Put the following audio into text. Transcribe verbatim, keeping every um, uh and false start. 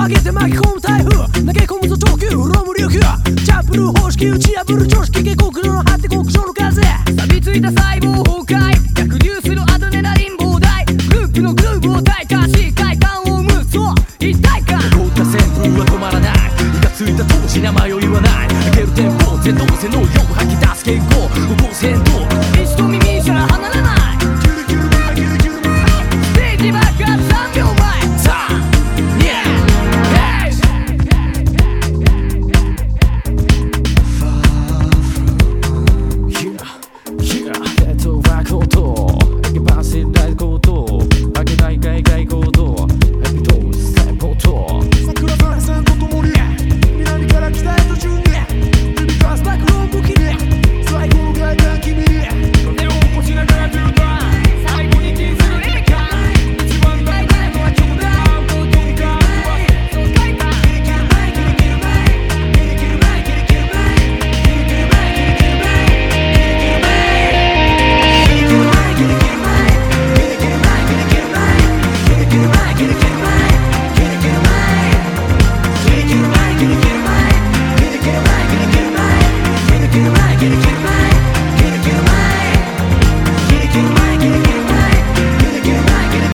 げて巻き込む台風投げ込むぞ東急ロム琉球チャンプルー方式打ち破る常識下克上の果て極上の風錆びついた細胞崩壊逆流するアドレナリン膨大グループのグルーブを体感し快感を生むそう一体感凍った旋風は止まらない気がついた当時名前を言わない上げるテンポゼノゼノよく吐き